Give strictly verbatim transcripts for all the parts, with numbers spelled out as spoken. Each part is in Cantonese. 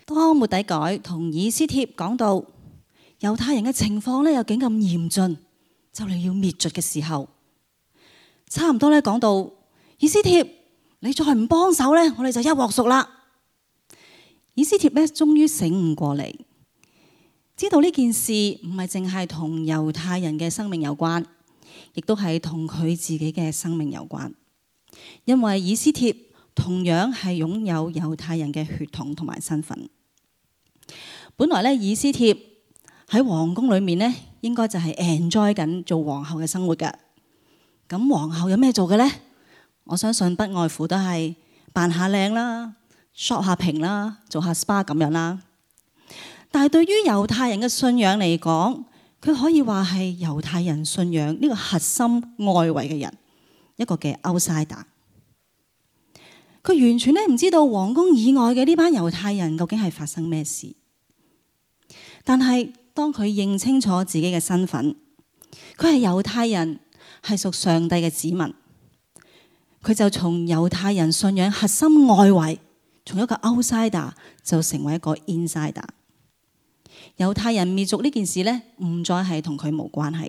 當末底改同以斯帖講到猶太人嘅情況咧有幾咁嚴峻，就嚟要滅絕嘅時候，差唔多咧講到以斯帖，你再唔幫手咧，我哋就一鑊熟啦。以斯帖咧終於醒悟過嚟，知道呢件事唔係淨係同猶太人嘅生命有關，亦都係同佢自己嘅生命有關。因為以斯帖同樣係擁有猶太人嘅血統同埋身份。本來咧，以斯帖喺皇宮裏面咧，應該就係 enjoy 緊做皇后嘅生活㗎。咁皇后有咩做嘅呢？我相信不外乎都係扮下靚啦、shop 下屏啦、做下 spa 咁樣啦。但係對於猶太人嘅信仰嚟講，佢可以話係猶太人信仰呢個核心外圍嘅人，一個嘅 outsider。佢完全咧唔知道皇宮以外嘅呢班猶太人究竟係發生咩事。但係當佢認清楚自己嘅身份，佢係猶太人，係屬上帝嘅子民，佢就從猶太人信仰核心外圍，從一個 outsider 就成為一個 insider。猶太人滅族呢件事呢，唔再係同佢無關係。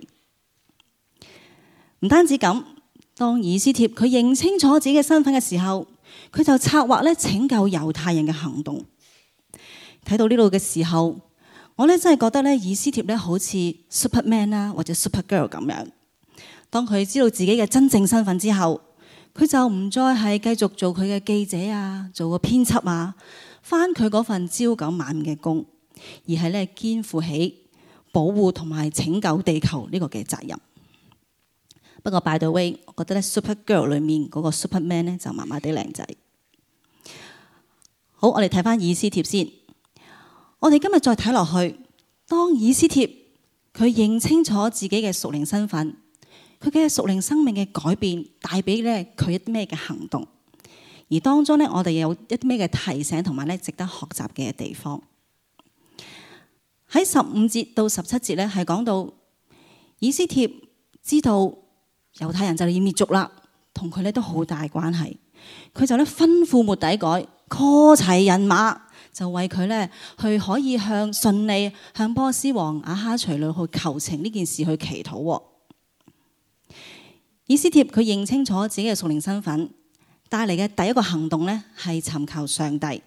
唔單止咁，當以斯帖佢認清楚自己嘅身份嘅時候，佢就策劃咧拯救猶太人嘅行動。睇到呢度嘅時候，我咧真係覺得咧以斯帖咧好似 Superman 啦或者 Supergirl 咁樣。當佢知道自己嘅真正身份之後，佢就唔再係繼續做佢嘅記者啊，做個編輯啊，返佢嗰份朝九晚五嘅工，而係咧肩負起保護同埋拯救地球呢個嘅責任。不過 by the way， 我覺得咧 Supergirl 裏面嗰個 Superman 咧就麻麻地靚仔。好，我哋睇返以斯帖先。我哋今日再睇落去，當以斯帖佢認清楚自己嘅屬靈身份，佢嘅屬靈生命嘅改變帶俾咧佢一啲咩嘅行動，而當中咧我哋有一啲咩嘅提醒同埋咧值得學習嘅地方。喺十五節到十七節咧係講到以斯帖知道猶太人就要滅族啦，同佢咧都好大關係。佢就咧吩咐末底改 call 齊人馬，就為佢咧去可以向順利向波斯王亞哈隨魯去求情呢件事去祈禱。以斯帖佢認清楚自己嘅屬靈身份，帶嚟嘅第一個行動咧係尋求上帝。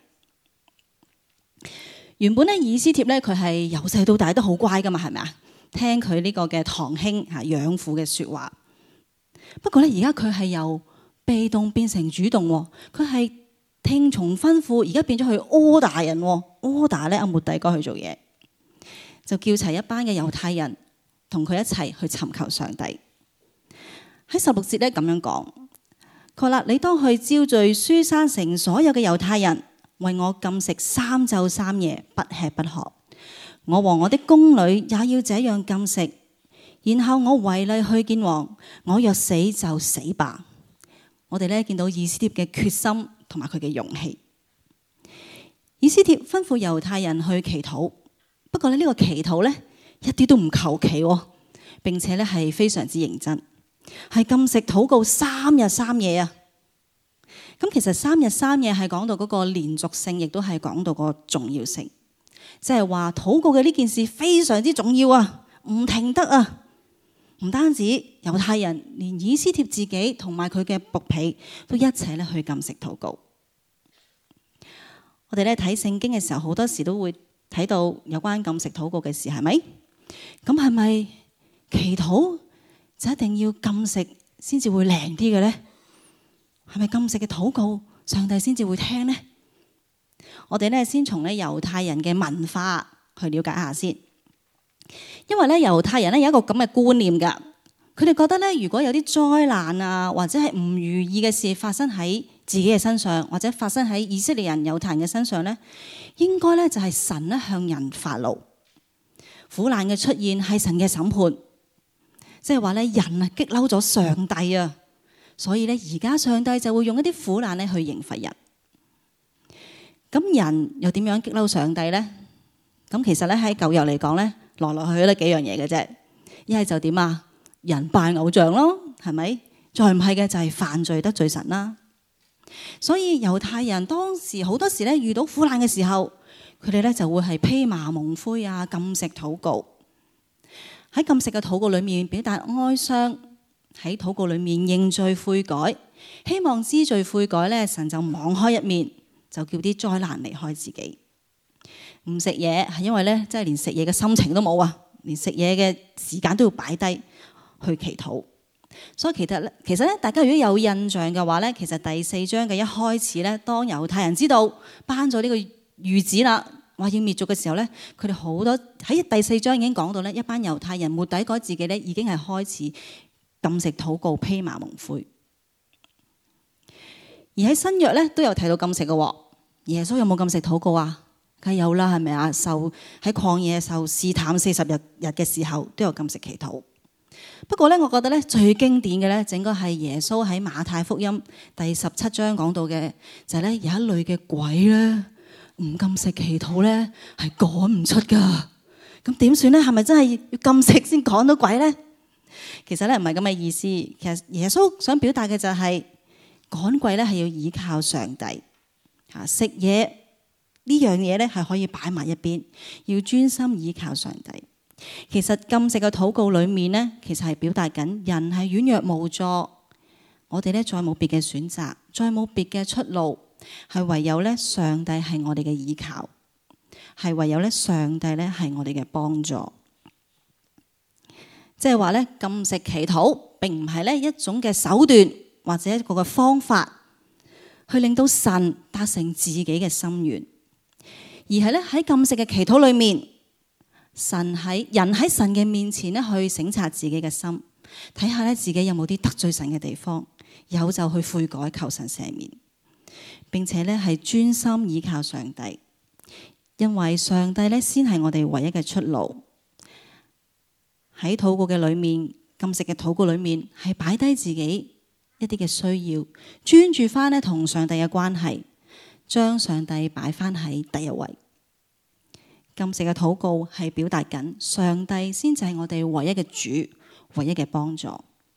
原本咧以斯帖咧佢係由細到大都好乖噶嘛，係咪啊？聽佢呢個嘅堂兄吓養父嘅說話。不過咧而家佢係由被動變成主動，佢係聽從吩咐，而家變咗去 order 人 order 咧阿末底改去做嘢，就叫齊一班嘅猶太人同佢一齊去尋求上帝。喺十六節咧咁樣講，佢話啦，你當去招聚書珊城所有嘅猶太人，為我禁食三晝三夜，不吃不喝。我和我的宮女也要這樣禁食。然後我違例去見王，我若死就死吧。我哋咧見到以斯帖嘅決心同埋佢嘅勇氣。以斯帖吩咐猶太人去祈禱，不過咧呢個祈禱咧一啲都唔求其，並且咧係非常之認真，係禁食禱告三日三夜啊。咁其實三日三夜係講到嗰個連續性，亦都係講到個重要性，即係話禱告嘅呢件事非常之重要啊，唔停得啊。唔單止猶太人，連以斯帖自己同埋佢嘅僕婢都一齊咧去禁食禱告。我哋咧睇聖經嘅時候，好多時都會睇到有關禁食禱告嘅事，係咪？咁係咪祈禱就一定要禁食先至會靈啲嘅呢？係咪禁食嘅禱告上帝先至會聽呢？我哋咧先從咧猶太人嘅文化去了解下先。因為咧猶太人咧有一個咁嘅觀念㗎，佢哋覺得咧如果有啲災難啊或者係唔如意嘅事發生喺自己嘅身上，或者發生喺以色列人猶太人嘅身上咧，應該咧就係神咧向人發怒，苦難嘅出現係神嘅審判，即係話咧人啊激嬲咗上帝啊，所以咧而家上帝就會用一啲苦難咧去刑罰人。咁人又點樣激嬲上帝咧？咁其實咧喺舊約嚟講咧，來來去去都幾樣嘢嘅啫。一係就點啊？人拜偶像咯，係咪？再唔係嘅就係犯罪得罪神啦。所以猶太人當時好多時咧遇到苦難嘅時候， 佢哋咧就會係披麻蒙灰啊，禁食禱告。喺禁食嘅禱告裏面表達哀傷，喺禱告裏面認罪悔改，希望知罪悔改咧，神就網開一面，就叫啲災難離開自己。唔食嘢係因為咧，真係連食嘢嘅心情都冇啊，連食嘢嘅時間都要擺低去祈禱。所以其實咧，其實咧，大家如果有印象嘅話咧，其實第四章嘅一開始咧，當猶太人知道頒咗呢個諭旨啦，話要滅族嘅時候咧，佢哋好多喺第四章已經講到咧，一班猶太人末底改自己咧，已經係開始禁食禱告、披麻蒙灰。而喺新約咧都有提到禁食嘅，耶穌有冇禁食禱告啊？梗係有啦，係咪啊？受喺曠野受試探四十日日嘅時候都有禁食祈禱。不過咧，我覺得咧最經典嘅咧，整個係耶穌喺馬太福音第十七章講到嘅，就係咧有一類嘅鬼咧，唔禁食祈禱咧係趕唔出噶。咁點算咧？係咪真係要禁食先趕到鬼咧？其實咧唔係咁嘅意思。其實耶穌想表達嘅就係趕鬼咧係要依靠上帝。嚇，食嘢呢樣嘢咧係可以擺埋一邊，要專心依靠上帝。其實禁食嘅禱告裏面呢，其實係表達緊人係軟弱無助，我哋咧再冇別嘅選擇，再冇別嘅出路，係唯有咧上帝係我哋嘅依靠，係唯有咧上帝咧係我哋嘅幫助。即係話咧禁食祈禱並唔係咧一種嘅手段或者一個嘅方法，去令到神達成自己嘅心願，而係咧喺禁食嘅祈禱裏面。神喺人喺神嘅面前咧，去省察自己嘅心，睇下咧自己有冇啲得罪神嘅地方，有就去悔改求神赦免，並且咧係專心倚靠上帝，因為上帝咧先係我哋唯一嘅出路。喺禱告嘅裏面，禁食嘅禱告裏面係擺低自己一啲嘅需要，專注翻咧同上帝嘅關係，將上帝擺翻喺第一位。禁食嘅禱告係表達緊上帝先至係我哋唯一嘅主，唯一嘅幫助。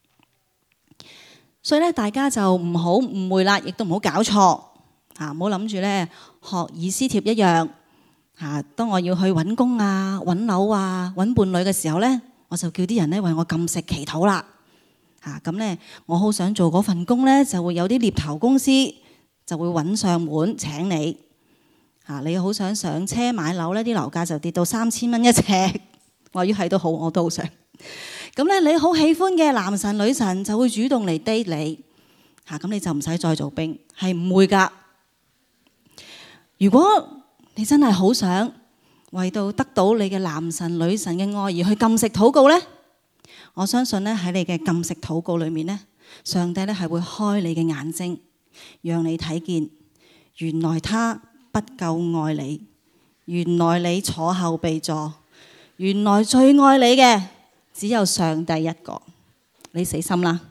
所以咧，大家就唔好誤會啦，亦都唔好搞錯吓，唔好諗住咧學以斯帖一樣吓。當我要去揾工啊、揾樓啊、揾伴侶嘅時候咧，我就叫啲人咧為我禁食祈禱啦吓。咁咧，我好想做嗰份工咧，就會有啲獵頭公司就會揾上門請你。啊！你好想上車買樓呢，啲樓價就跌到三千蚊一尺。話要係都好，我都好想。咁咧，你好喜歡嘅男神女神就會主動嚟 date 你。嚇，咁你就唔使再做兵，係唔會㗎。如果你真係好想為到得到你嘅男神女神嘅愛而去禁食禱告呢，我相信咧喺你嘅禁食禱告裏面呢，上帝咧係會開你嘅眼睛，讓你睇見原來他不夠愛你，原來你坐後備座，原來最愛你嘅只有上帝一個，你死心啦！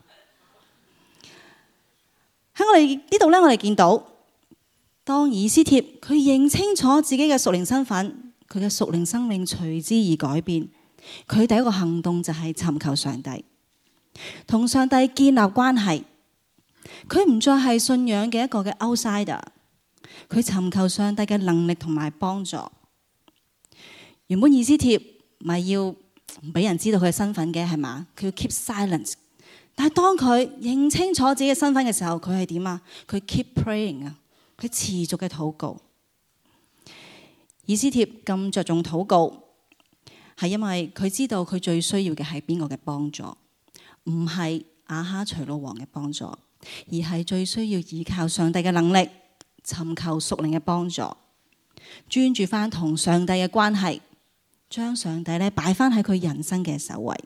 喺我哋呢度咧，我哋見到當以斯帖佢認清楚自己嘅屬靈身份，佢嘅屬靈生命隨之而改變。佢第一個行動就係尋求上帝，同上帝建立關係。佢唔再係信仰嘅一個嘅 outsider。佢尋求上帝嘅能力同埋幫助。原本以斯帖咪要唔俾人知道佢嘅身份嘅係嘛？佢要 keep silence。但係當佢認清楚自己嘅身份嘅時候，佢係點啊？佢 keep praying 啊，佢持續嘅禱告。以斯帖咁着重禱告，係因為佢知道佢最需要嘅係邊個嘅幫助，唔係亞哈隨魯王嘅幫助，而係最需要依靠上帝嘅能力。尋求屬靈嘅幫助，專注翻同上帝嘅關係，將上帝咧擺翻喺佢人生嘅首位。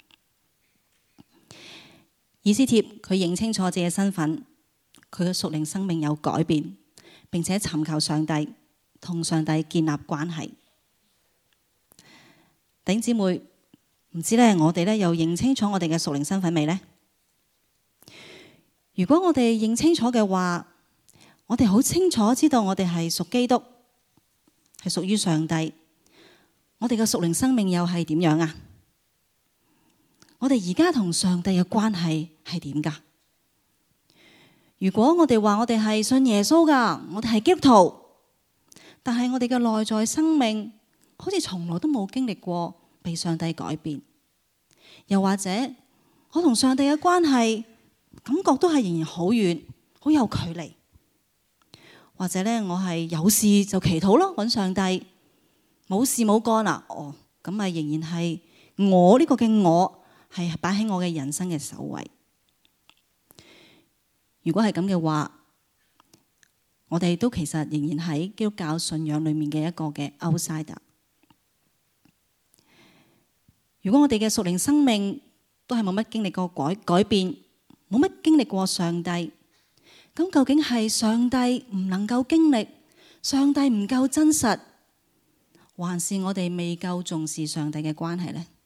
以斯帖佢認清楚自己嘅身份，佢嘅屬靈生命有改變，並且尋求上帝，同上帝建立關係。弟兄姊妹，唔知咧我哋咧又認清楚我哋嘅屬靈身份未呢？如果我哋認清楚嘅話，我哋好清楚知道我哋係屬基督，係屬於上帝。我哋嘅屬靈生命又係點樣啊？我哋而家同上帝嘅關係係點噶？如果我哋話我哋係信耶穌噶，我哋係基督徒， 但係我哋嘅內在生命好似從來都冇經歷過被上帝改變，又或者我同上帝嘅關係感覺都係仍然好遠，好有距離。或者咧，我係有事就祈禱咯，揾上帝；冇事冇幹啦，哦，咁咪仍然係我呢個嘅我係擺喺我嘅人生嘅首位。如果係咁嘅話，我哋都其實仍然喺基督教信仰裏面嘅一個嘅 outsider。如果我哋嘅屬靈生命都係冇乜經歷過改改變，冇乜經歷過上帝，咁究竟係上帝唔能夠經歷，上帝唔夠真實，還是我哋未夠重視上帝嘅關係呢？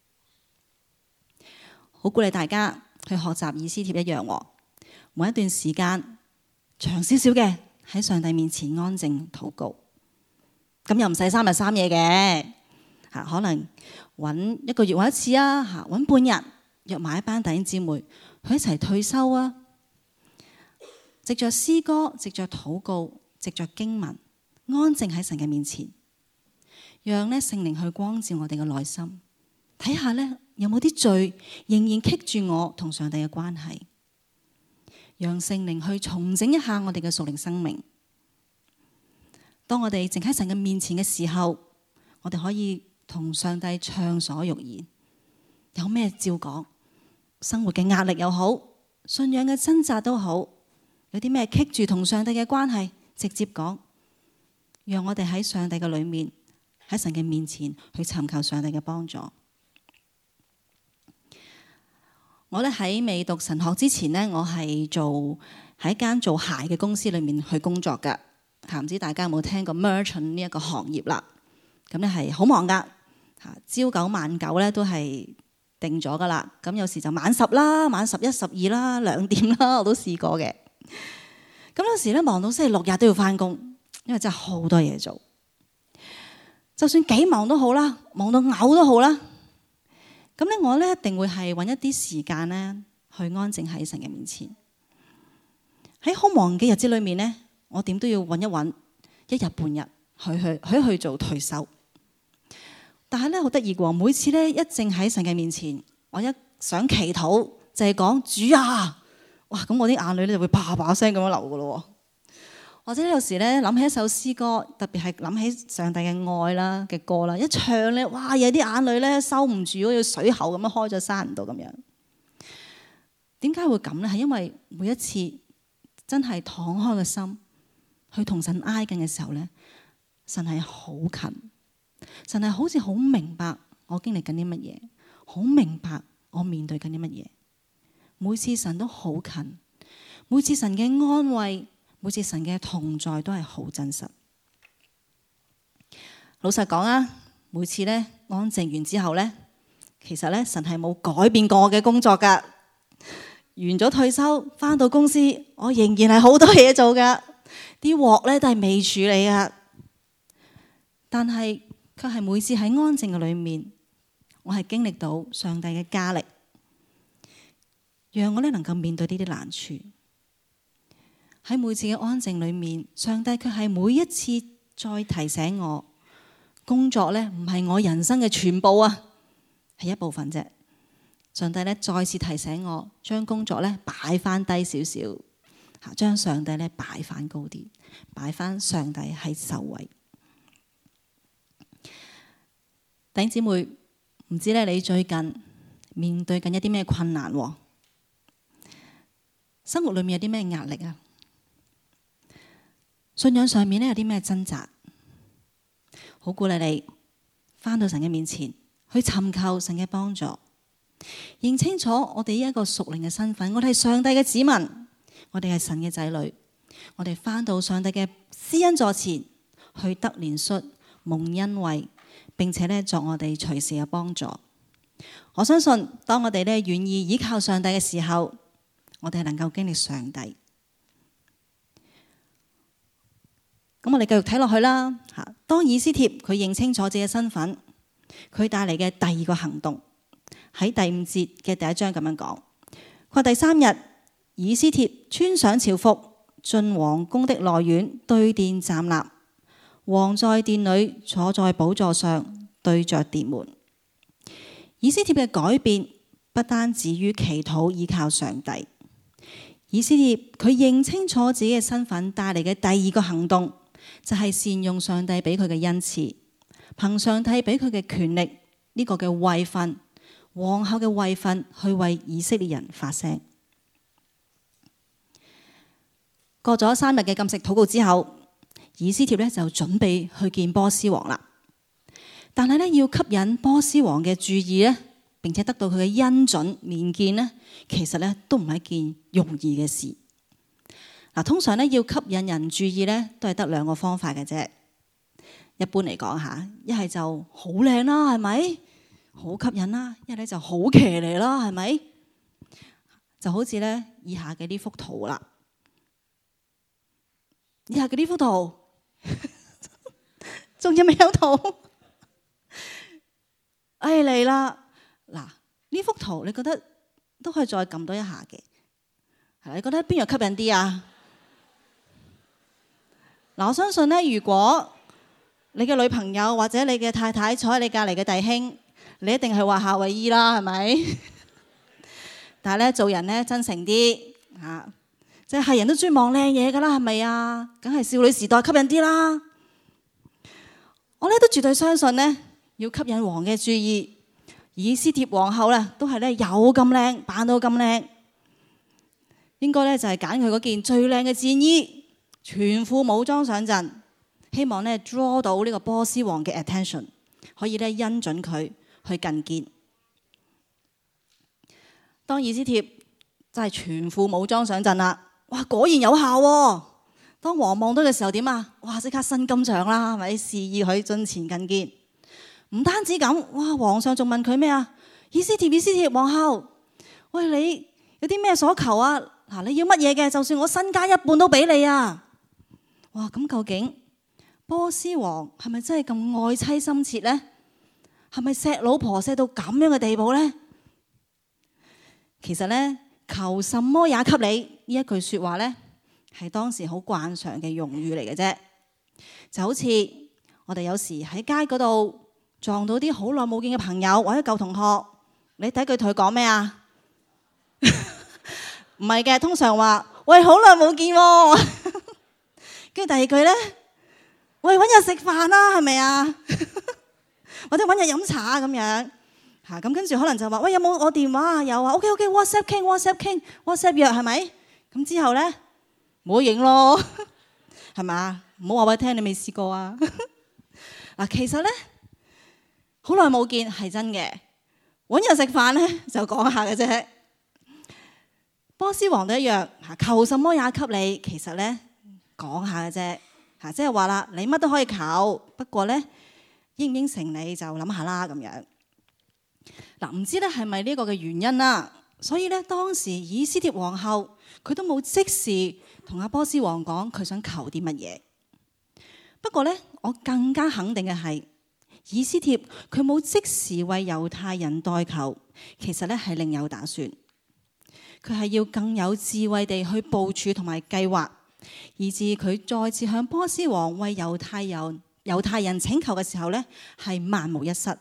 好鼓勵大家去學習以斯帖一樣，每一段時間長少少嘅喺上帝面前安靜禱告，咁又唔使三日三夜嘅吓，可能揾一個月揾一次啊，吓揾半日約埋一班弟兄姊妹去一齊退修啊，藉着詩歌，藉着禱告，藉着經文，安靜喺神嘅面前，讓咧聖靈去光照我哋嘅內心，睇下咧有冇啲罪仍然棘住我同上帝嘅關係，讓聖靈去重整一下我哋嘅屬靈生命。當我哋靜喺神嘅面前嘅時候，我哋可以同上帝暢所欲言，有咩照講，生活嘅壓力又好，信仰嘅掙扎都好，有啲咩棘住同上帝嘅關係，直接講，讓我哋喺上帝嘅裏面，喺神嘅面前去尋求上帝嘅幫助。我咧喺未讀神學之前呢，我係做喺一間做鞋嘅公司裏面去工作噶。吓，唔知大家有冇聽過 merchant 呢一個行業啦？咁咧係好忙噶，吓朝九晚九咧都係定咗噶啦。咁有時就晚十啦，晚十一、十二啦，兩點啦，我都試過嘅。咁有時咧忙到星期六日都要翻工，因為真係好多嘢做。就算幾忙都好啦，忙到嘔都好啦。咁咧我咧一定會係揾一啲時間咧去安靜喺神嘅面前。喺好忙嘅日子裏面咧，我點都要揾一揾一日半日去去去去做退休。但係咧好得意喎，每次咧一靜喺神嘅面前，我一想祈禱就係講主啊，哇！咁我啲眼淚咧就會啪啪聲咁樣流噶咯。或者有時咧諗起一首詩歌，特別係諗起上帝嘅愛啦嘅歌啦，一唱咧，哇！有啲眼淚咧收唔住，好似水喉咁樣開咗閂唔到咁樣。點解會咁咧？係因為每一次真係敞開個心去同神挨近嘅時候咧，神係好近，神係好似好明白我經歷緊啲乜嘢，好明白我面對緊啲乜嘢。每次神都好近，每次神嘅安慰，每次神嘅同在都係好真實。老實講啊，每次咧安靜完之後咧，其實咧神係冇改變過我嘅工作噶。完咗退休，翻到公司，我仍然係好多嘢做噶，啲鑊咧都係未處理噶。但係佢係每次喺安靜嘅裏面，我係經歷到上帝嘅加力，讓我咧能夠面對呢啲難處。喺每次嘅安靜裏面，上帝卻係每一次再提醒我，工作咧唔係我人生嘅全部啊，係一部分啫。上帝咧再次提醒我，將工作咧擺翻低少少，吓將上帝咧擺翻高啲，擺翻上帝喺首位。弟兄姊妹，唔知咧你最近面對緊一啲咩困難？生活裏面有啲咩壓力啊？信仰上面咧有啲咩掙扎？好鼓勵你返到神嘅面前，去尋求神嘅幫助，認清楚我哋呢一個屬靈嘅身份。我哋係上帝嘅子民，我哋係神嘅仔女。我哋返到上帝嘅施恩座前，去得憐恤、蒙恩惠，並且咧作我哋隨時嘅幫助。我相信當我哋咧願意依靠上帝嘅時候，我哋係能夠經歷上帝。咁我哋繼續睇落去啦。吓，當以斯帖佢認清楚自己嘅身份，佢帶嚟嘅第二個行動喺第五節嘅第一章咁樣講。佢話第三日，以斯帖穿上朝服，進王宮的內院對殿站立， 王在殿裏坐在寶座上，對着殿門。以斯帖嘅改變不單止於祈禱依靠上帝，以斯帖佢認清楚自己嘅身份帶嚟嘅第二個行動，就係善用上帝俾佢嘅恩賜，憑上帝俾佢嘅權力呢個嘅位份，皇后嘅位份去為以色列人發聲。過咗三日嘅禁食禱告之後，以斯帖呢就準備去見波斯王啦。但係呢，要吸引波斯王嘅注意呢，並且得到佢嘅恩准面見呢，其實呢都唔係一件容易嘅事。嗱，通常呢，要吸引人注意呢，都係得兩個方法嘅啫。一般嚟講吓，一係就好靚啦，係咪？好吸引啦。一係咧就好騎呢啦，係咪？就好似呢以下嘅呢幅圖啦。以下嘅呢幅圖，仲有未有圖？哎嚟啦！嗱，呢幅圖你覺得都可以再撳多一下嘅，係你覺得邊樣吸引啲啊？嗱，我相信呢，如果你嘅女朋友或者你嘅太太坐喺你隔離嘅弟兄，你一定係話夏威夷啦，係咪？但係咧，做人咧真誠啲嚇。即係人都中意望靚嘢㗎啦，係咪啊？梗係少女時代吸引啲啦。我咧都絕對相信呢，要吸引王嘅注意，以斯帖皇后咧都係咧有咁靚，扮到咁靚，應該咧就係揀佢嗰件最靚嘅戰衣，全副武裝上陣，希望咧 draw 到呢個波斯王嘅 attention， 可以咧恩准佢去覲見。當以斯帖真係全副武裝上陣啦。哇！果然有效喎。當王望到嘅時候點啊？哇！即刻伸金杖啦，係咪？示意佢進前覲見。唔單止咁，哇！皇上仲問佢咩啊？以斯帖，以斯帖皇后，喂，你有啲咩所求啊？嗱，你要乜嘢嘅？就算我身家一半都俾你啊！哇！咁究竟波斯王係咪真係咁愛妻心切呢？係咪錫老婆錫到咁樣嘅地步呢？其實呢，求什麼也給你呢一句說話呢，係當時好慣常嘅用語嚟嘅啫。就好似我哋有時喺街嗰度撞到啲好耐冇見嘅朋友或者舊同學，你第一句同佢講咩啊？唔係嘅，通常話喂，好耐冇見喎。跟住第二句呢，喂，搵日食飯啦，係咪啊？或者搵日飲茶咁樣。嚇，咁跟住可能就話喂，有冇我電話啊？有啊。OK OK WhatsApp 傾 WhatsApp 傾 WhatsApp 約係咪？咁之後咧冇影咯，係咪啊？唔好話俾我聽你未試過啊！嗱，其實咧好耐冇見係真嘅，揾日食飯咧就講下嘅啫。波斯王都一樣嚇，求什麼也給你，其實咧講下嘅啫嚇，即係話啦，你乜都可以求，不過咧應唔應承你就諗下啦咁樣。嗱，唔知咧係咪呢個嘅原因啦？所以咧當時以斯帖皇后佢都冇即時同阿波斯王講佢想求啲乜嘢。不過咧，我更加肯定嘅係以斯帖佢冇即時為猶太人代求，其實咧係另有打算。佢係要更有智慧地去部署同埋計劃，以致佢再次向波斯王為猶太人猶太人請求嘅時候咧係萬無一失。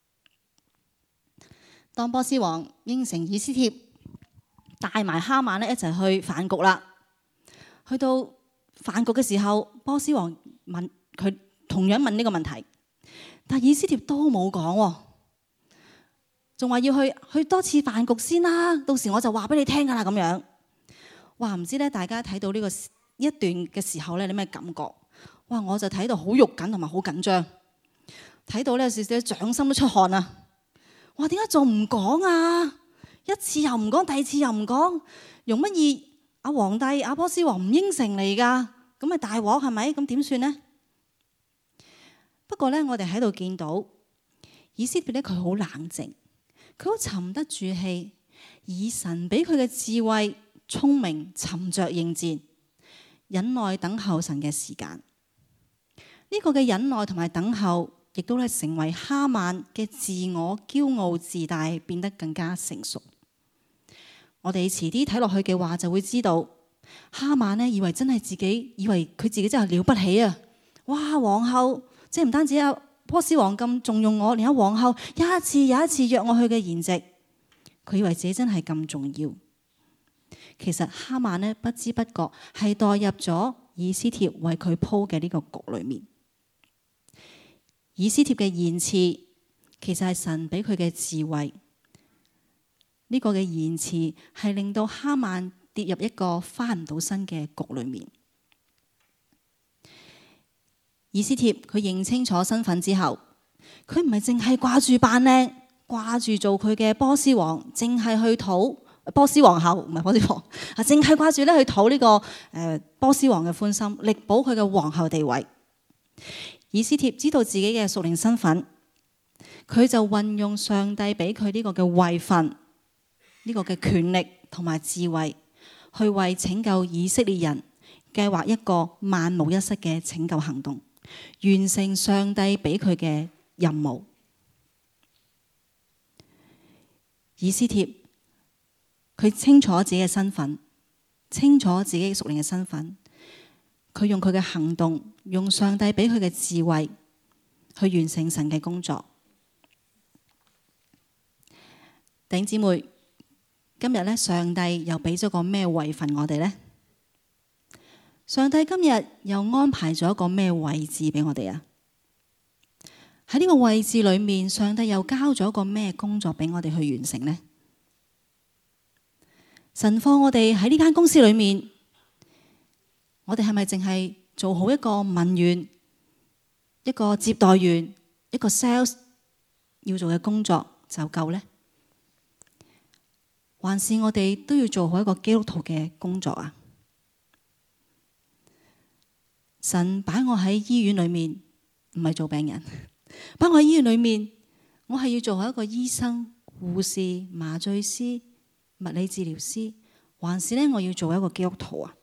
當波斯王應承以斯帖帶埋哈曼咧一齊去飯局啦，去到飯局嘅時候，波斯王問佢同樣問呢個問題，但以斯帖都冇講，仲話要去去多次飯局先啦，到時我就話俾你聽噶啦咁樣。哇！唔知咧大家睇到呢個一段嘅時候咧，你咩感覺？哇！我就睇到好肉緊同埋好緊張，睇到咧少少掌心都出汗啊！哇！點解仲唔講啊？一次又唔講，第二次又唔講，容乜易阿皇帝阿波斯王唔應承嚟㗎？咁咪大鑊係咪？咁點算呢？不過咧，我哋喺度見到以斯帖咧，佢好冷靜，佢好沉得住氣，以神俾佢嘅智慧、聰明，沉着應戰，忍耐等候神嘅時間。呢個嘅忍耐同埋等候，亦都咧成為哈曼嘅自我驕傲自大變得更加成熟。我哋遲啲睇落去嘅話，就會知道哈曼呢以為真係自己以為佢自己真係了不起啊！ 哇！皇后即係唔單止阿波斯王咁重用我，連阿皇后一次又一次約我去嘅筵席，佢以為自己真係咁重要。其實哈曼呢，不知不覺係代入咗以斯帖為佢鋪嘅呢個局裏面。以斯帖嘅言辭其實係神俾佢嘅智慧，呢、這個嘅言辭係令到哈曼跌入一個翻唔到身嘅局裏面。以斯帖佢認清楚身份之後，佢唔係淨係掛住扮靚，掛住做佢嘅波斯王，淨係去討波斯皇后，唔係波斯王啊，淨係掛住咧去討呢個誒波斯王嘅歡心，力保佢嘅皇后地位。以斯帖知道自己嘅屬靈身份，佢就運用上帝俾佢呢個嘅位份，呢個嘅權力同埋智慧，去為拯救以色列人計劃一個萬無一失嘅拯救行動，完成上帝俾佢嘅任務。以斯帖佢清楚自己嘅身份，清楚自己屬靈嘅身份，佢用佢嘅行動，用上帝俾佢嘅智慧去完成神嘅工作。弟兄姊妹，今日咧，上帝又俾咗個咩位份我哋呢？上帝今日又安排咗一個咩位置俾我哋啊？喺呢個位置裏面，上帝又交咗一個咩工作俾我哋去完成呢？神放我哋喺呢間公司裏面，我哋係咪淨係做好一個文員、一個接待員、一個 sales 要做嘅工作就夠呢？還是我哋都要做好一個基督徒嘅工作啊？神擺我喺醫院裏面，唔係做病人，擺我喺醫院裏面，我係要做好一個醫生、護士、麻醉師、物理治療師，還是呢？我要做一個基督徒啊？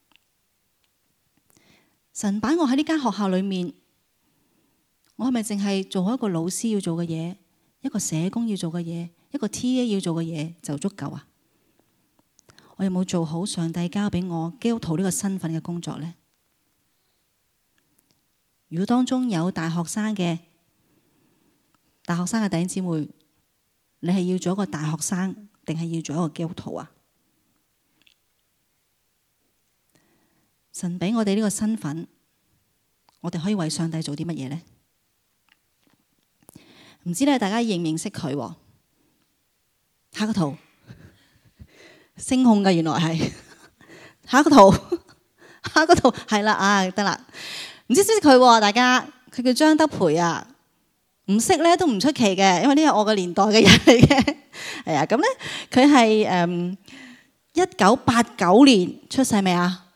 神擺我喺呢間學校裏面，我係咪淨係做好一個老師要做嘅嘢，一個社工要做嘅嘢，一個 T A 要做嘅嘢就足夠啊？我有冇做好上帝交俾我基督徒呢個身份嘅工作呢？如果當中有大學生嘅大學生嘅弟兄姊妹，你係要做一個大學生，定係要做一個基督徒啊？神俾我哋呢個身份，我哋可以為上帝做啲乜嘢呢？唔知咧，大家認唔認識佢？下一個圖，聲控嘅原來係下一個圖，下一個圖係啦啊，得啦。唔知識唔識佢？大家佢叫張德培啊，唔識咧都唔出奇嘅，因為呢係我個年代嘅人嚟嘅。係啊，咁咧佢係誒一九八九年出世未啊？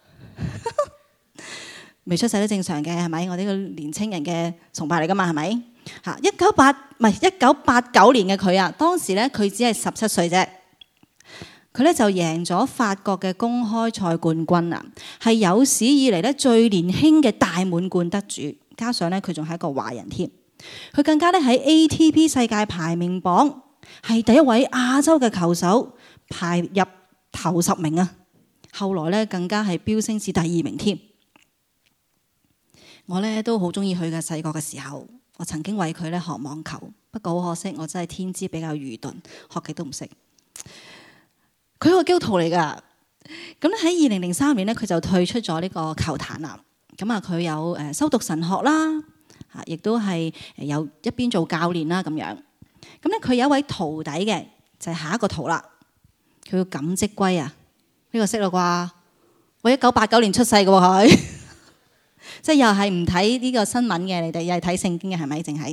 未出世都正常嘅，係咪？我呢個年青人嘅崇拜嚟噶嘛，係咪？嚇，一九八唔係一九八九年嘅佢啊，當時咧佢只係十七歲啫。佢咧就贏咗法國嘅公開賽冠軍啊，係有史以嚟咧最年輕嘅大滿貫得主，加上咧佢仲係一個華人添。佢更加咧喺 A T P 世界排名榜係第一位亞洲嘅球手排入頭十名啊！後來咧更加係飆升至第二名添。我咧都好中意佢嘅，細個嘅時候，我曾經為佢咧學網球，不過好可惜，我真係天資比較愚鈍，學極都唔識。佢係個基督徒嚟㗎，咁咧喺二零零三年咧，佢就退出咗呢個球壇啦。咁啊，佢有誒修讀神學啦，嚇，亦都係誒有一邊做教練啦咁樣。咁咧，佢有一位徒弟嘅，就係下一個圖啦。佢叫錦織圭啊，呢個識啦啩？我一九八九年出世嘅喎佢，即係又係唔睇呢個新聞嘅，你哋又係睇聖經嘅係咪？淨係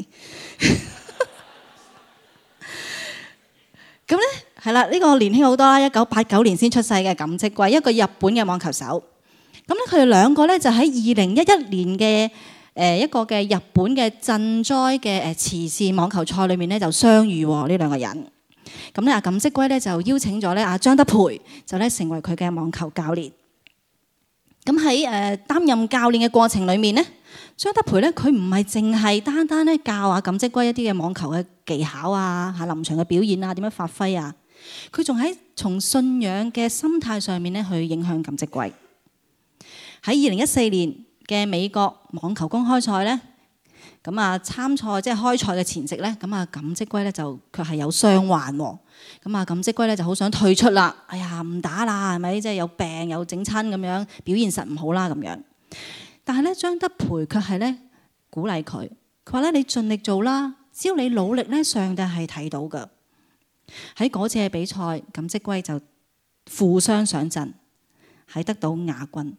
咁咧。係啦，呢個年輕好多啦，一九八九年先出世嘅錦織圭，一個日本嘅網球手。咁咧，佢哋兩個咧就喺二零一一年嘅誒一個嘅日本嘅賑災嘅誒慈善網球賽裏面咧就相遇喎，呢兩個人。咁咧，阿錦織圭咧就邀請咗咧阿張德培，就咧成為佢嘅網球教練。咁喺誒擔任教練嘅過程裏面咧，張德培咧佢唔係淨係單單咧教阿錦織圭一啲嘅網球嘅技巧啊、嚇臨場嘅表演啊、點樣發揮啊。佢仲喺從信仰嘅心態上面咧去影響錦織圭。喺二零一四年， 嘅美國網球公開賽呢，咁啊參賽即係開賽嘅前夕呢，咁啊錦織圭呢就卻係有傷患喎。咁啊錦織圭呢就好想退出啦。哎呀唔打啦，係咪？即係有病有整親咁樣，表現實唔好啦咁樣。但係咧張德培卻係咧鼓勵佢，佢話咧你盡力做啦，只要你努力咧，上帝係睇到㗎。喺嗰次嘅比賽，錦織圭就負傷上陣，係得到亞軍。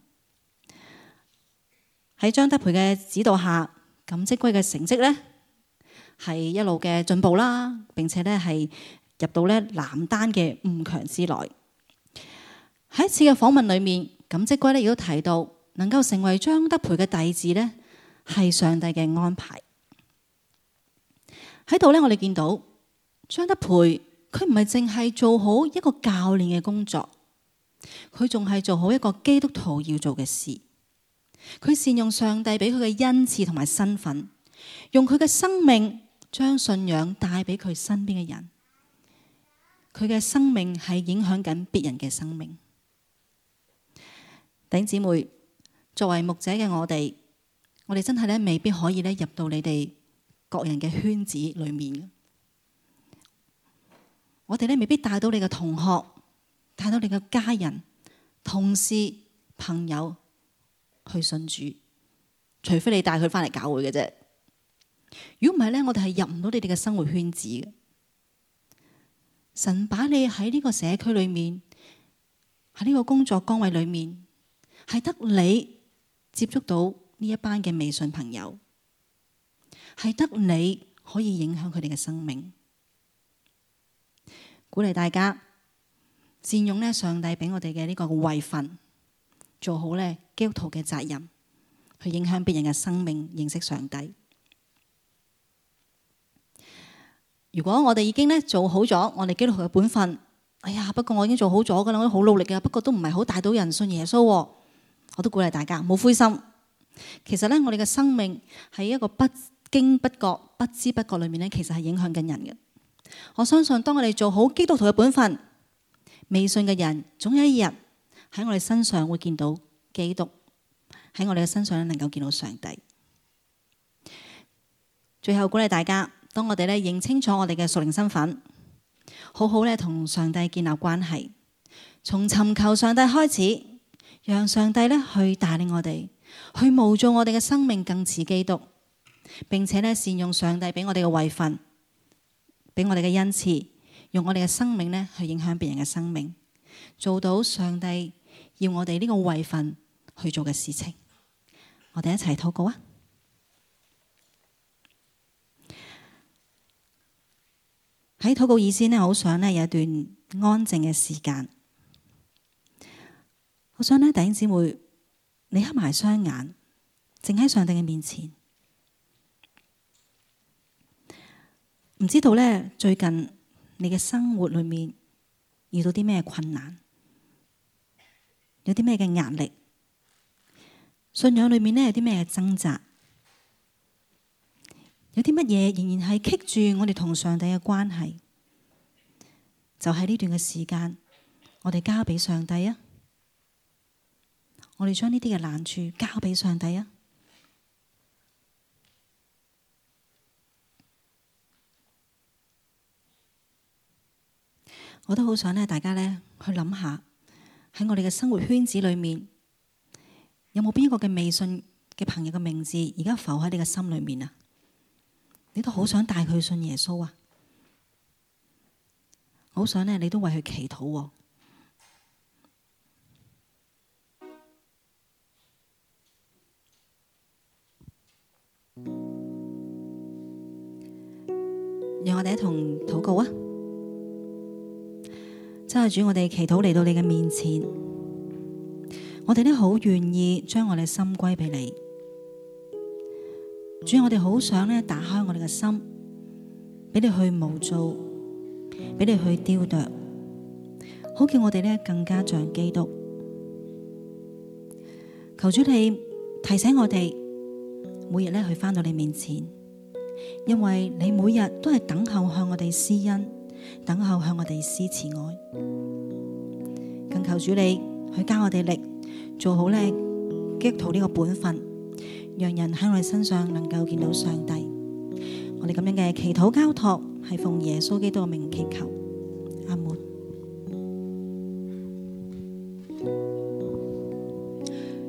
喺張德培嘅指導下，錦織圭嘅成績咧係一路嘅進步啦，並且咧係入到咧男單嘅五強之內。喺一次嘅訪問裏面，錦織圭咧亦都提到，能夠成為張德培嘅弟子呢，係上帝嘅安排。喺度呢，我哋見到張德培，佢唔係淨係做好一個教練嘅工作，佢仲係做好一個基督徒要做嘅事。佢善用上帝俾佢嘅恩賜同埋身份，用佢嘅生命將信仰帶俾佢身邊嘅人。佢嘅生命係影響緊別人嘅生命。弟兄姊妹，作為牧者嘅我哋，我哋真係咧未必可以咧入到你哋各人嘅圈子裏面。我哋咧未必帶到你嘅同學，帶到你嘅家人、同事、朋友去信主，除非你帶佢翻嚟教會嘅啫。如果唔係咧，我哋係入唔到你哋嘅生活圈子嘅。神把你喺呢個社區裏面，喺呢個工作崗位裏面，係得你接觸到呢一班嘅微信朋友，係得你可以影響佢哋嘅生命。鼓勵大家善用呢上帝俾我哋嘅呢個位份，做好呢基督徒嘅責任，去影響別人嘅生命，認識上帝。如果我哋已經呢做好咗我哋基督徒嘅本分，哎呀，不過我已經做好咗噶啦，我都好努力嘅，不過都唔係好帶到人信耶穌，我都鼓勵大家冇灰心。其實呢，我哋嘅生命喺一個不經不覺、不知不覺裏面呢，其實係影響緊人嘅。我相信當我哋做好基督徒嘅本分，未信嘅人總有一日喺我哋身上會見到基督，喺我哋嘅身上能夠見到上帝。最後鼓勵大家，當我哋咧認清楚我哋嘅屬靈身份，好好咧同上帝建立關係，從尋求上帝開始，讓上帝咧去帶領我哋，去模造我哋嘅生命更似基督，並且咧善用上帝俾我哋嘅位份，俾我哋嘅恩賜，用我哋嘅生命咧去影響別人嘅生命，做到上帝要我哋呢個位份去做嘅事情。我哋一齊禱告啊！喺禱告以前呢，我好想呢有一段安靜嘅時間。我想呢弟兄姊妹，你合埋雙眼，靜喺上帝嘅面前。唔知道呢，最近你嘅生活裏面遇到啲咩困難，有啲咩嘅壓力，信仰裏面呢有啲咩嘅掙扎，有啲乜嘢仍然係棘住我哋同上帝嘅關係，就喺呢段嘅時間，我哋交俾上帝啊！我哋將呢啲嘅難處交俾上帝啊！我都好想咧，大家咧去諗下，喺我哋嘅生活圈子裏面，有冇邊一個嘅微信嘅朋友嘅名字而家浮喺你嘅心裏面啊？你都好想帶佢信耶穌啊！好想呢，你都為佢祈禱喎。讓我哋一同禱告啊！真係主，我哋祈禱嚟到你嘅面前，我哋呢好願意將我哋心歸俾你。主，我哋好想呢打開我哋嘅心，俾你去模造，俾你去雕琢，好叫我哋呢更加像基督。求主你提醒我哋，每日呢去返到你面前，因為你每日都係等候向我哋施恩，等候向我哋施慈愛。更求主你去加我哋力，做好呢基督徒呢個本分， 讓人喺我哋身上能夠見到上帝。我哋咁樣嘅祈禱交託係奉耶穌基督嘅名祈求，阿門。